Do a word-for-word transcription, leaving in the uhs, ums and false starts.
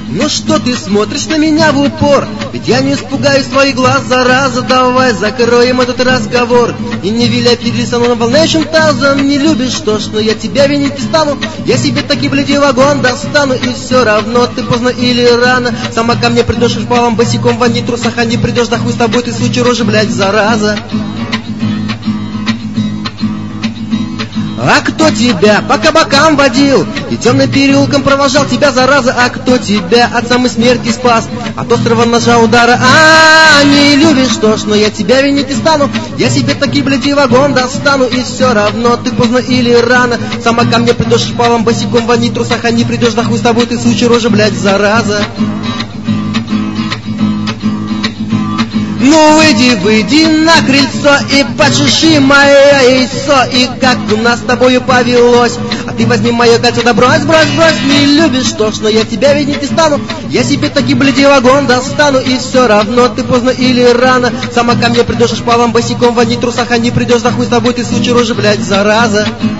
Ну что ты смотришь на меня в упор? Ведь я не испугаюсь твоих глаз, зараза. Давай закроем этот разговор и не виляй перед салоном волнующим тазом. Не любишь, что ж, но я тебя винить не стану. Я себе таки, гляди, вагон достану. И все равно ты поздно или рано сама ко мне придешь и шпалом босиком в одних трусах, а не придешь, да хуй с тобой, ты сучий рожи, блядь, зараза. А кто тебя по кабакам водил и темным переулком провожал тебя, зараза? А кто тебя от самой смерти спас, от острого ножа удара? А, не любишь, что ж, но я тебя винить не стану. Я себе таки, блядь, и вагон достану. И все равно ты поздно или рано сама ко мне придешь шпалом босиком в одних трусах, а не придешь, да хуй с тобой, ты сучий рожи, блядь, зараза. Ну выйди, выйди на крыльцо и почеши мое яйцо. И как у нас с тобою повелось, а ты возьми мое кольцо, да брось, брось, брось. Не любишь, что ж, но я тебя видеть не стану. Я себе таки, блядь, вагон достану. И все равно ты поздно или рано сама ко мне придешь шпалом босиком в одних трусах, а не придешь, да хуй с тобой, ты сучий рожи, блядь, зараза.